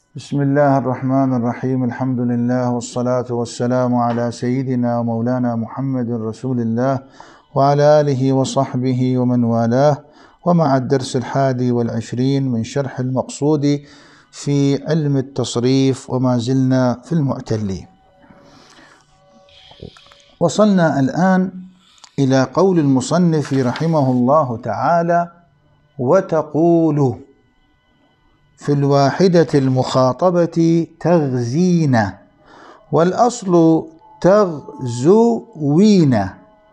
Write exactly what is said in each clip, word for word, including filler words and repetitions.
بسم الله الرحمن الرحيم. الحمد لله والصلاة والسلام على سيدنا ومولانا محمد رسول الله وعلى آله وصحبه ومن والاه، ومع الدرس الحادي والعشرين من شرح المقصود في علم التصريف، وما زلنا في المعتل. وصلنا الآن إلى قول المصنف رحمه الله تعالى: وتقول في الواحدة المخاطبة تغزين، والأصل تغزوين،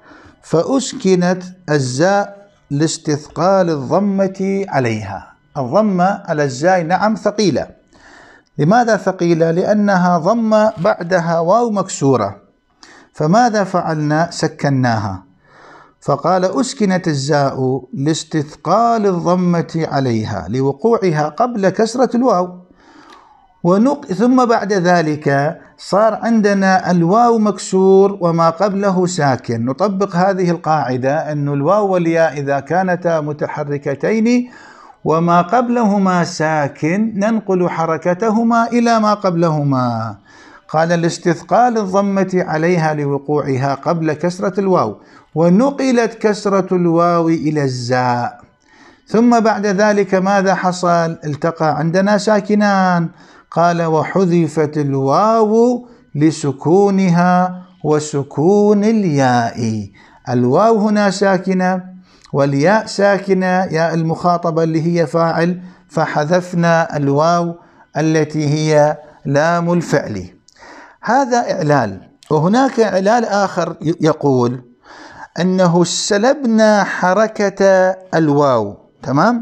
فأسكنت الزاء لاستثقال الضمة عليها. الضمة على الزاي نعم ثقيلة. لماذا ثقيلة؟ لأنها ضمة بعدها واو مكسورة، فماذا فعلنا؟ سكناها، فقال أسكنت الزاء لاستثقال الضمة عليها لوقوعها قبل كسرة الواو، ونق... ثم بعد ذلك صار عندنا الواو مكسور وما قبله ساكن. نطبق هذه القاعدة أن الواو والياء إذا كانتا متحركتين وما قبلهما ساكن ننقل حركتهما إلى ما قبلهما. قال لاستثقال الضمة عليها لوقوعها قبل كسرة الواو، ونقلت كسرة الواو إلى الزاء. ثم بعد ذلك ماذا حصل؟ التقى عندنا ساكنان. قال وحذفت الواو لسكونها وسكون الياء. الواو هنا ساكنة والياء ساكنة، ياء المخاطبة اللي هي فاعل، فحذفنا الواو التي هي لام الفعل. هذا إعلال. وهناك إعلال آخر يقول أنه سلبنا حركة الواو، تمام،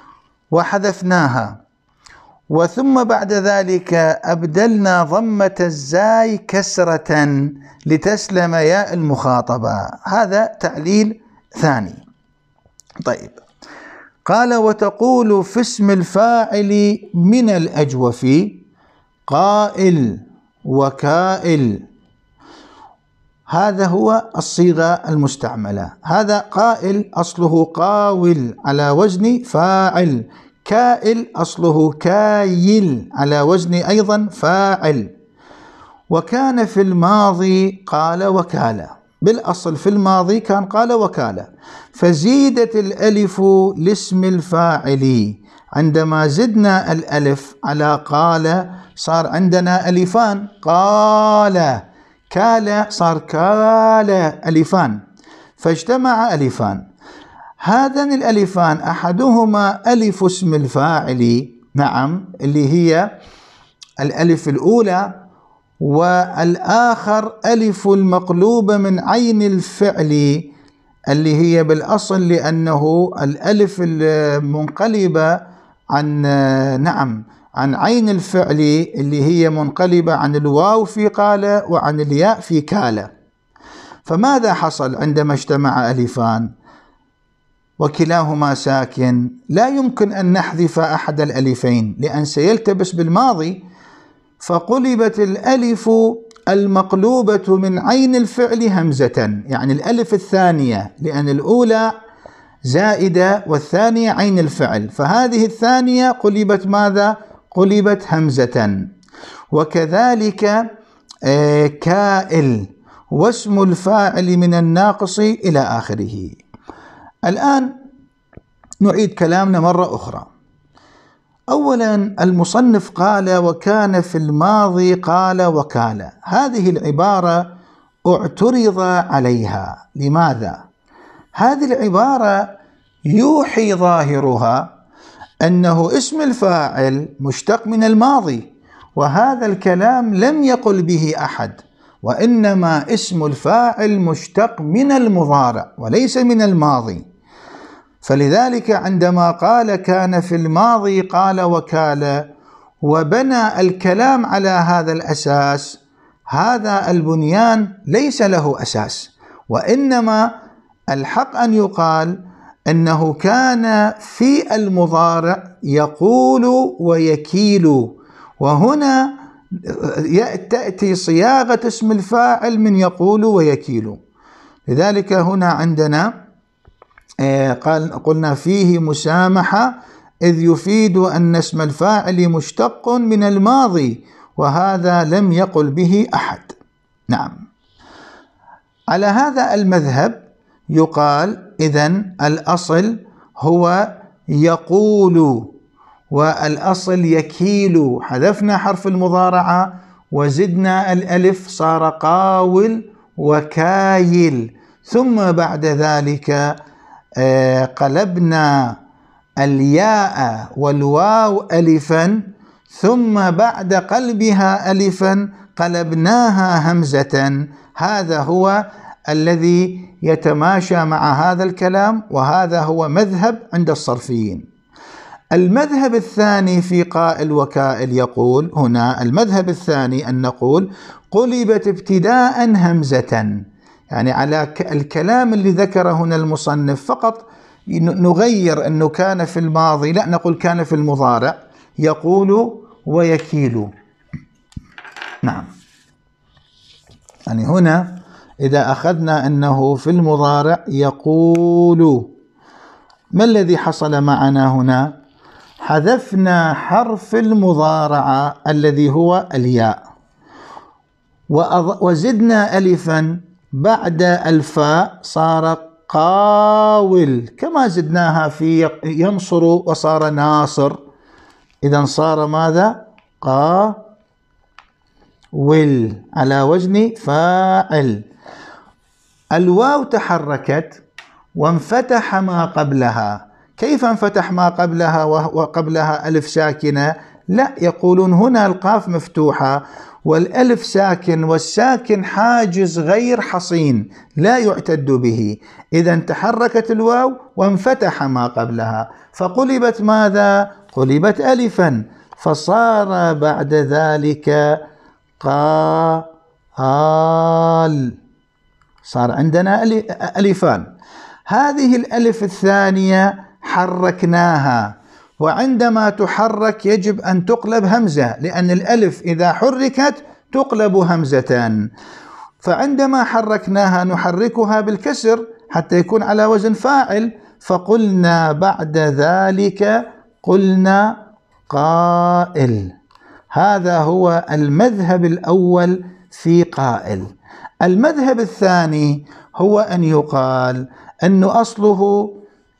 وحذفناها، وثم بعد ذلك أبدلنا ضمة الزاي كسرة لتسلم ياء المخاطبة. هذا تعليل ثاني. طيب، قال وتقول في اسم الفاعل من الأجوف قائل وكائل. هذا هو الصيغة المستعملة. هذا قائل أصله قاول على وزن فاعل، كائل أصله كايل على وزن أيضا فاعل. وكان في الماضي قال وكالة، بالأصل في الماضي كان قال وكالة، فزيدت الألف لاسم الفاعل. عندما زدنا الألف على قال صار عندنا ألفان، قال كال صار كال ألفان، فاجتمع ألفان. هذان الألفان أحدهما ألف اسم الفاعل، نعم، اللي هي الألف الأولى، والآخر ألف المقلوبة من عين الفعل اللي هي بالأصل لأنه الألف المنقلبة عن نعم عن عين الفعل اللي هي منقلبة عن الواو في قال وعن الياء في كال. فماذا حصل عندما اجتمع ألفان وكلاهما ساكن؟ لا يمكن أن نحذف أحد الألفين لأن سيلتبس بالماضي، فقلبت الألف المقلوبة من عين الفعل همزة، يعني الألف الثانية، لأن الأولى زائدة والثانية عين الفعل، فهذه الثانية قلبت ماذا؟ قلبت همزة. وكذلك كائل واسم الفاعل من الناقص إلى آخره. الآن نعيد كلامنا مرة أخرى. أولا المصنف قال وكان في الماضي قال وكال. هذه العبارة اعترض عليها. لماذا؟ هذه العبارة يوحي ظاهرها أنه اسم الفاعل مشتق من الماضي، وهذا الكلام لم يقل به أحد، وإنما اسم الفاعل مشتق من المضارع وليس من الماضي. فلذلك عندما قال كان في الماضي قال وكال وبنى الكلام على هذا الأساس، هذا البنيان ليس له أساس، وإنما الحق أن يقال أنه كان في المضارع يقول ويكيل، وهنا تأتي صياغة اسم الفاعل من يقول ويكيل. لذلك هنا عندنا قال قلنا فيه مسامحة إذ يفيد أن اسم الفاعل مشتق من الماضي، وهذا لم يقل به أحد. نعم، على هذا المذهب يقال إذن الأصل هو يقول، والأصل يكيل. حذفنا حرف المضارعة وزدنا الألف صار قاول وكايل، ثم بعد ذلك قلبنا الياء والواو ألفا، ثم بعد قلبها ألفا قلبناها همزة. هذا هو الذي يتماشى مع هذا الكلام، وهذا هو مذهب عند الصرفيين. المذهب الثاني في قائل وكائل يقول هنا، المذهب الثاني أن نقول قلبت ابتداء همزة، يعني على الكلام اللي ذكره هنا المصنف فقط نغير أنه كان في الماضي، لا نقول كان في المضارع، يقول ويكيل. نعم، يعني هنا إذا أخذنا أنه في المضارع يقول، ما الذي حصل معنا هنا؟ حذفنا حرف المضارعة الذي هو الياء، وزدنا ألفا بعد الفاء صار قاول، كما زدناها في ينصر وصار ناصر، إذن صار ماذا؟ قاول على وزن فاعل. الواو تحركت وانفتح ما قبلها. كيف انفتح ما قبلها وقبلها ألف ساكنة؟ لا، يقولون هنا القاف مفتوحة والألف ساكن، والساكن حاجز غير حصين لا يعتد به، إذن تحركت الواو وانفتح ما قبلها، فقلبت ماذا؟ قلبت ألفا، فصار بعد ذلك قال، صار عندنا ألفان. هذه الألف الثانية حركناها، وعندما تحرك يجب أن تقلب همزة، لأن الألف إذا حركت تقلب همزة، فعندما حركناها نحركها بالكسر حتى يكون على وزن فاعل، فقلنا بعد ذلك قلنا قائل. هذا هو المذهب الأول في قائل. المذهب الثاني هو أن يقال أنه أصله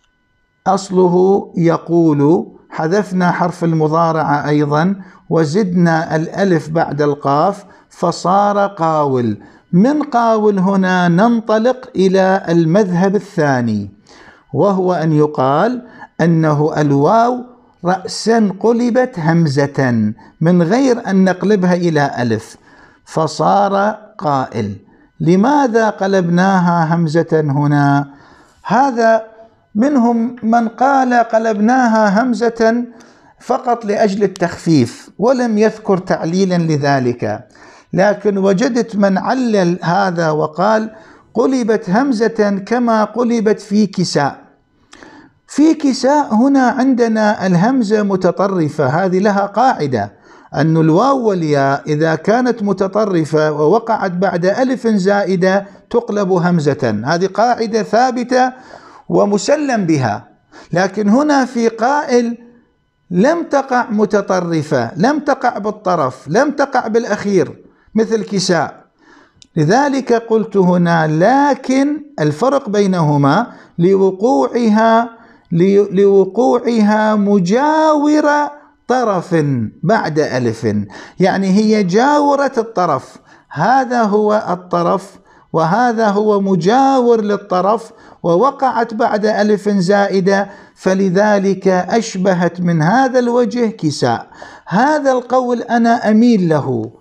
أصله يقول، حذفنا حرف المضارعة أيضا وزدنا الألف بعد القاف فصار قاول. من قاول هنا ننطلق إلى المذهب الثاني، وهو أن يقال أنه الواو رأسا قلبت همزة من غير أن نقلبها إلى ألف فصار قائل. لماذا قلبناها همزة هنا؟ هذا منهم من قال قلبناها همزة فقط لأجل التخفيف ولم يذكر تعليلا لذلك، لكن وجدت من علل هذا وقال قلبت همزة كما قلبت في كساء. في كساء هنا عندنا الهمزة متطرفة، هذه لها قاعدة أن الواو والياء إذا كانت متطرفة ووقعت بعد ألف زائدة تقلب همزة، هذه قاعدة ثابتة ومسلم بها. لكن هنا في قائل لم تقع متطرفة، لم تقع بالطرف، لم تقع بالأخير مثل كساء، لذلك قلت هنا لكن الفرق بينهما لوقوعها لوقوعها مجاورة طرف بعد ألف، يعني هي جاورت الطرف، هذا هو الطرف وهذا هو مجاور للطرف، ووقعت بعد ألف زائدة، فلذلك أشبهت من هذا الوجه كساء. هذا القول أنا أميل له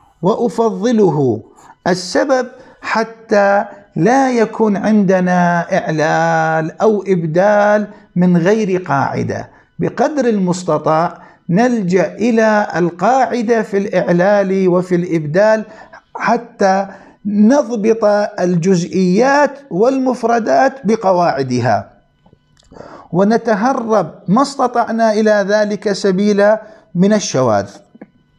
وأفضله، السبب حتى لا يكون عندنا إعلال أو إبدال من غير قاعدة، بقدر المستطاع نلجأ إلى القاعدة في الإعلال وفي الإبدال حتى نضبط الجزئيات والمفردات بقواعدها، ونتهرب ما استطعنا إلى ذلك سبيلا من الشواذ.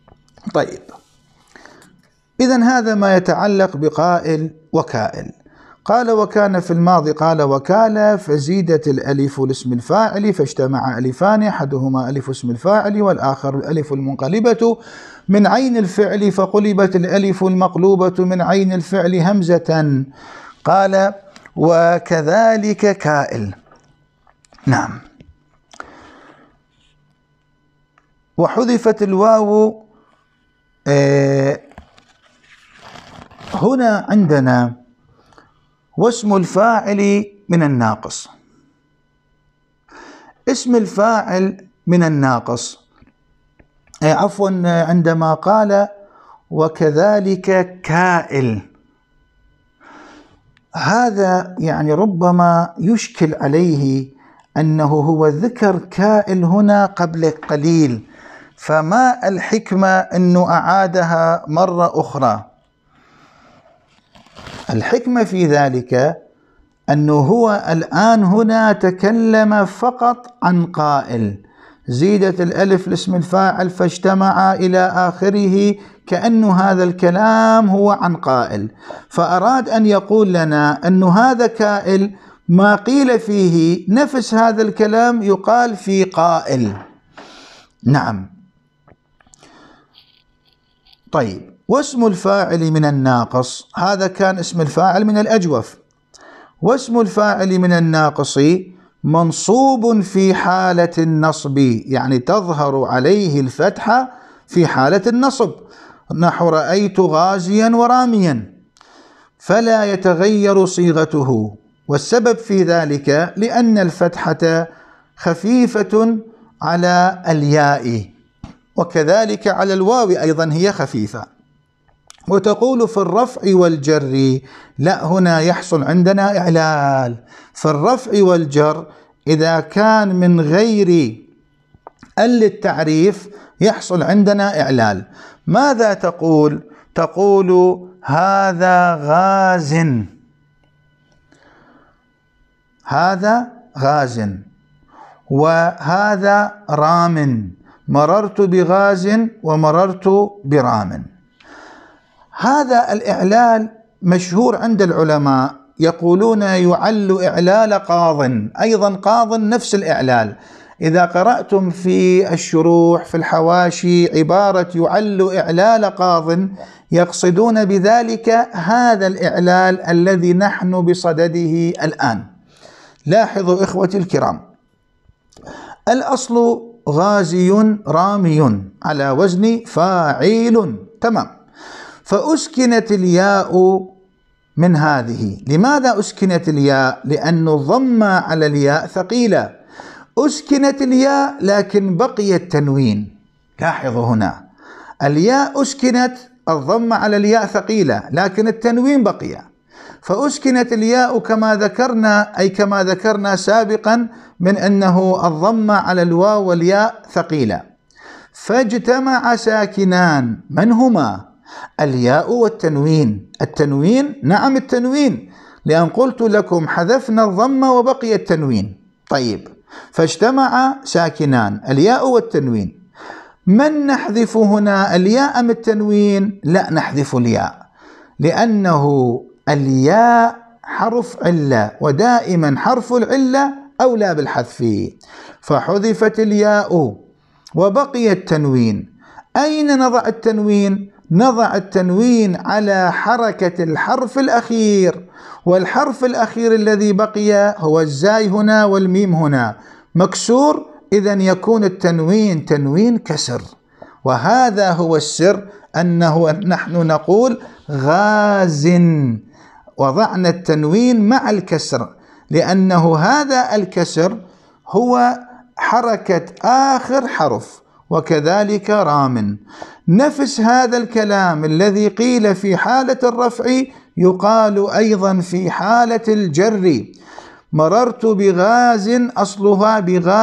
طيب، إذن هذا ما يتعلق بقائل وكائل. قال وكان في الماضي، قال وكال فزيدت الألف لاسم الفاعل فاجتمع ألفان، أحدهما ألف اسم الفاعل والآخر الألف المنقلبة من عين الفعل، فقلبت الألف المقلوبة من عين الفعل همزة. قال وكذلك كائل. نعم. وحذفت الواو. آه هنا عندنا واسم الفاعل من الناقص. اسم الفاعل من الناقص، آه عفوا عندما قال وكذلك كائل، هذا يعني ربما يشكل عليه أنه هو ذكر كائل هنا قبل قليل، فما الحكمة أنه أعادها مرة أخرى؟ الحكمة في ذلك أنه هو الآن هنا تكلم فقط عن قائل، زيدت الألف لاسم الفاعل فاجتمع إلى آخره، كأن هذا الكلام هو عن قائل، فأراد أن يقول لنا أن هذا كائل ما قيل فيه نفس هذا الكلام يقال في قائل. نعم. طيب، واسم الفاعل من الناقص، هذا كان اسم الفاعل من الأجوف. واسم الفاعل من الناقص منصوب في حالة النصب، يعني تظهر عليه الفتحة في حالة النصب، نحو رأيت غازيا وراميا، فلا يتغير صيغته. والسبب في ذلك لأن الفتحة خفيفة على الياء، وكذلك على الواو أيضا هي خفيفة. وتقول في الرفع والجر، لا، هنا يحصل عندنا إعلال. في الرفع والجر إذا كان من غير ال التعريف يحصل عندنا إعلال. ماذا تقول؟ تقول هذا غاز، هذا غاز، وهذا رام، مررت بغاز ومررت برام. هذا الإعلال مشهور عند العلماء، يقولون يعل إعلال قاض، أيضا قاض نفس الإعلال. إذا قرأتم في الشروح في الحواشي عبارة يعل إعلال قاض، يقصدون بذلك هذا الإعلال الذي نحن بصدده الآن. لاحظوا إخوتي الكرام، الأصل غازي رامي على وزن فاعل، تمام، فأسكنت الياء من هذه. لماذا أسكنت الياء؟ لأن الضمة على الياء ثقيلة. أسكنت الياء لكن بقي التنوين. لاحظوا هنا الياء أسكنت، الضمة على الياء ثقيلة لكن التنوين بقي، فأسكنت الياء كما ذكرنا، أي كما ذكرنا سابقا من أنه الضمة على الواو والياء ثقيلة. فاجتمع ساكنان، من هما؟ الياء والتنوين. التنوين، نعم التنوين، لأن قلت لكم حذفنا الضمة وبقي التنوين. طيب، فاجتمع ساكنان الياء والتنوين. من نحذف هنا، الياء أم التنوين؟ لا، نحذف الياء، لأنه الياء حرف علة، ودائما حرف العلة أولى بالحذف، فحذفت الياء وبقي التنوين. أين نضع التنوين؟ نضع التنوين على حركة الحرف الأخير، والحرف الأخير الذي بقي هو الزاي هنا والميم هنا مكسور، إذن يكون التنوين تنوين كسر. وهذا هو السر، أنه نحن نقول غاز، وضعنا التنوين مع الكسر، لأنه هذا الكسر هو حركة آخر حرف. وكذلك رام. نفس هذا الكلام الذي قيل في حالة الرفع يقال أيضا في حالة الجر. مررت بغاز، أصلها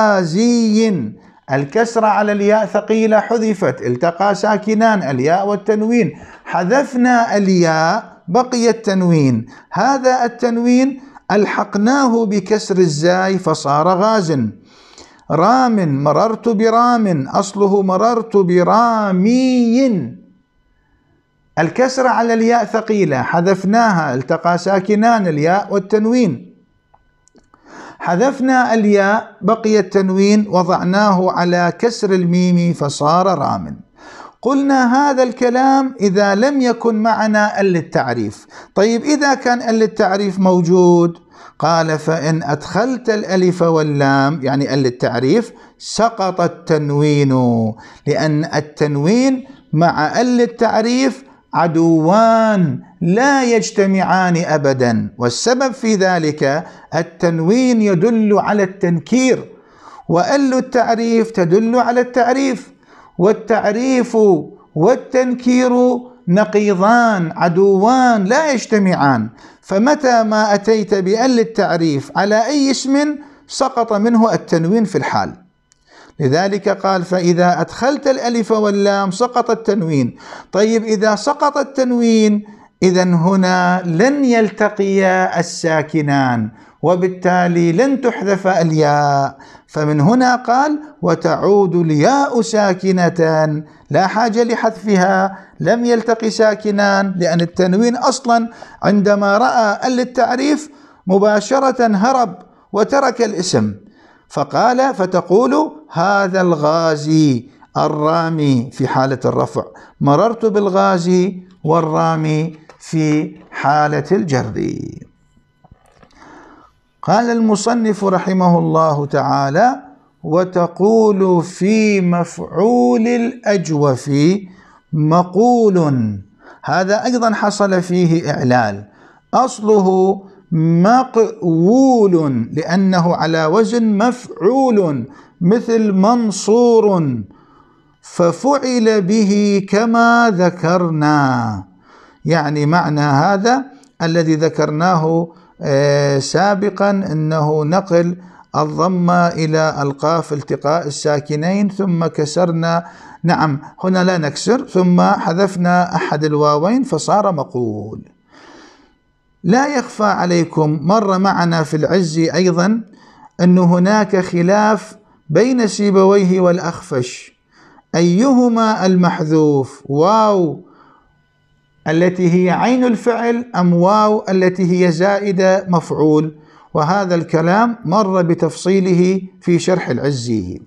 بغازي، الكسرة على الياء ثقيلة حذفت، التقى ساكنان الياء والتنوين، حذفنا الياء بقي التنوين. هذا التنوين ألحقناه بكسر الزاي فصار غاز. رام، مررت برام، أصله مررت برامي، الكسرة على الياء ثقيلة حذفناها، التقى ساكنان الياء والتنوين، حذفنا الياء بقي التنوين وضعناه على كسر الميم فصار رام. قلنا هذا الكلام إذا لم يكن معنا ال للتعريف. طيب إذا كان ال للتعريف موجود، قال فإن أدخلت الألف واللام يعني ال للتعريف سقط التنوين، لأن التنوين مع ال للتعريف عدوان لا يجتمعان أبدا، والسبب في ذلك التنوين يدل على التنكير، وال التعريف تدل على التعريف، والتعريف والتنكير نقيضان عدوان لا يجتمعان، فمتى ما أتيت بال التعريف على أي اسم سقط منه التنوين في الحال. لذلك قال فإذا أدخلت الألف واللام سقط التنوين. طيب إذا سقط التنوين إذن هنا لن يلتقيا الساكنان، وبالتالي لن تحذف الياء، فمن هنا قال وتعود الياء ساكنة لا حاجة لحذفها، لم يلتقي ساكنان، لأن التنوين أصلا عندما رأى ال التعريف مباشرة هرب وترك الاسم، فقال فتقول هذا الغازي الرامي في حالة الرفع، مررت بالغازي والرامي في حالة الجر. قال المصنف رحمه الله تعالى وتقول في مفعول الأجوف مقول، هذا أيضا حصل فيه إعلال، أصله مقول لأنه على وزن مفعول مثل منصور، ففعل به كما ذكرنا، يعني معنى هذا الذي ذكرناه سابقا أنه نقل الضمة إلى القاف التقاء الساكنين ثم كسرنا، نعم هنا لا نكسر، ثم حذفنا أحد الواوين فصار مقول. لا يخفى عليكم مر معنا في العز أيضا أن هناك خلاف بين سيبويه والأخفش، أيهما المحذوف، واو التي هي عين الفعل أم واو التي هي زائدة مفعول، وهذا الكلام مر بتفصيله في شرح العزي.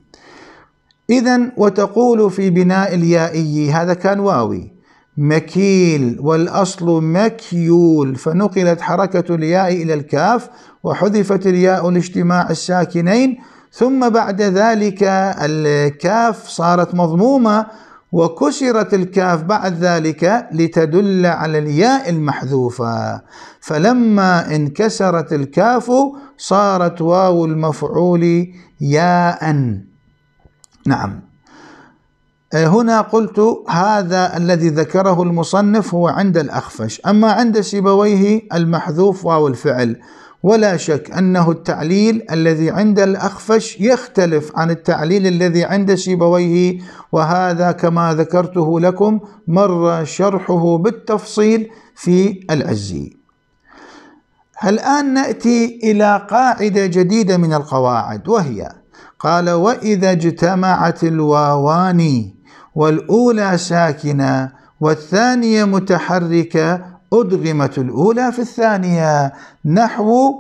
إذن وتقول في بناء اليائي هذا كان واوي مكيل والأصل مكيول، فنقلت حركة الياء إلى الكاف وحذفت الياء لاجتماع الساكنين، ثم بعد ذلك الكاف صارت مضمومة وكسرت الكاف بعد ذلك لتدل على الياء المحذوفة، فلما انكسرت الكاف صارت واو المفعول ياء. نعم هنا قلت هذا الذي ذكره المصنف هو عند الأخفش، أما عند سيبويه المحذوف واو الفعل، ولا شك أنه التعليل الذي عند الأخفش يختلف عن التعليل الذي عند سيبويه، وهذا كما ذكرته لكم مر شرحه بالتفصيل في العزي. الآن نأتي إلى قاعدة جديدة من القواعد، وهي قال وإذا اجتمعت الواوان والأولى ساكنة والثانية متحركة أدغمت الأولى في الثانية، نحو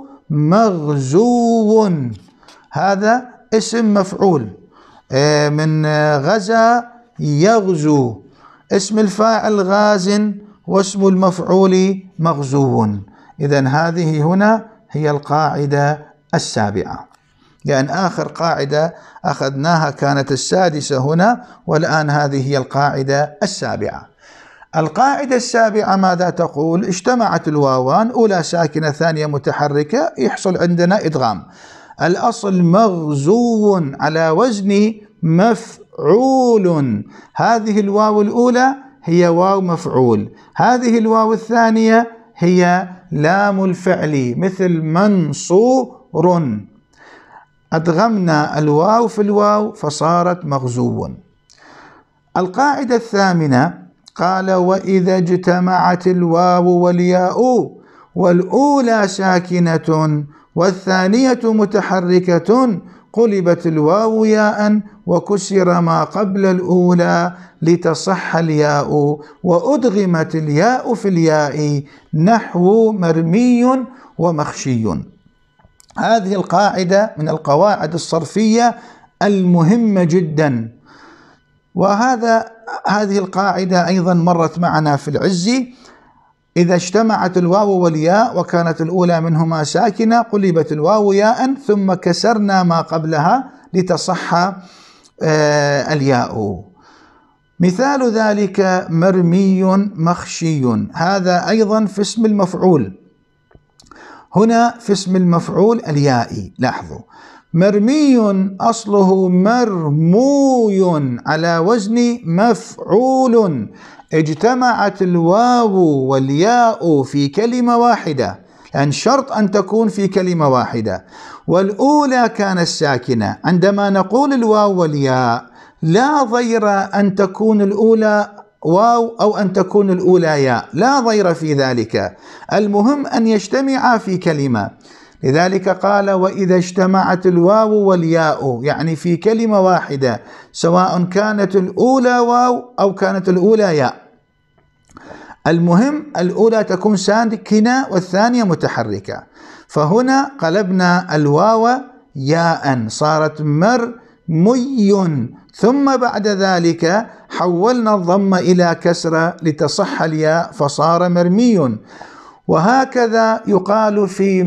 مغزو، هذا اسم مفعول من غزا يغزو، اسم الفاعل غاز واسم المفعول مغزو. إذن هذه هنا هي القاعدة السابعة، لأن آخر قاعدة أخذناها كانت السادسة هنا، والآن هذه هي القاعدة السابعة. القاعدة السابعة ماذا تقول؟ اجتمعت الواوان أولى ساكنة ثانية متحركة يحصل عندنا إدغام، الأصل مغزو على وزن مفعول، هذه الواو الأولى هي واو مفعول، هذه الواو الثانية هي لام الفعل مثل منصور، أدغمنا الواو في الواو فصارت مغزو. القاعدة الثامنة قال وإذا اجتمعت الواو والياء والأولى ساكنة والثانية متحركة قلبت الواو ياء وكسر ما قبل الأولى لتصح الياء وأدغمت الياء في الياء نحو مرمي ومخشي. هذه القاعدة من القواعد الصرفية المهمة جدا، وهذا هذه القاعدة أيضا مرت معنا في العزي. إذا اجتمعت الواو والياء وكانت الأولى منهما ساكنة قلبت الواو ياء ثم كسرنا ما قبلها لتصح آه الياء. مثال ذلك مرمي مخشي، هذا أيضا في اسم المفعول. هنا في اسم المفعول الياء، لاحظوا مرمي أصله مرموي على وزن مفعول، اجتمعت الواو والياء في كلمة واحدة، لأن شرط أن تكون في كلمة واحدة، والأولى كانت ساكنة. عندما نقول الواو والياء لا ضير أن تكون الأولى واو أو أن تكون الأولى ياء، لا ضير في ذلك، المهم أن يجتمعا في كلمة. لذلك قال وإذا اجتمعت الواو والياء، يعني في كلمة واحدة، سواء كانت الأولى واو أو كانت الأولى ياء، المهم الأولى تكون ساكنة والثانية متحركة. فهنا قلبنا الواو ياء صارت مرمي، ثم بعد ذلك حولنا الضم إلى كسرة لتصح الياء فصار مرمي. وهكذا يقال في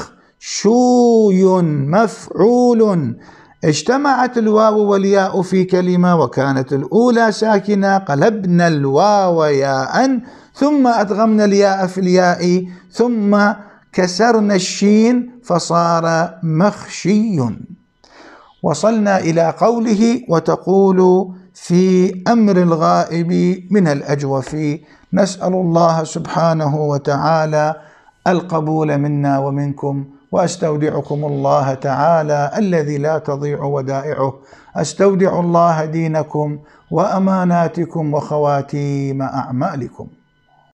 مخشوي مفعول، اجتمعت الواو والياء في كلمة وكانت الأولى ساكنة قلبنا الواو ياء ثم أدغمنا الياء في الياء ثم كسرنا الشين فصار مخشي. وصلنا إلى قوله وتقول في أمر الغائب من الأجوف. نسأل الله سبحانه وتعالى القبول منا ومنكم، وأستودعكم الله تعالى الذي لا تضيع ودائعه. أستودع الله دينكم وأماناتكم وخواتيم أعمالكم.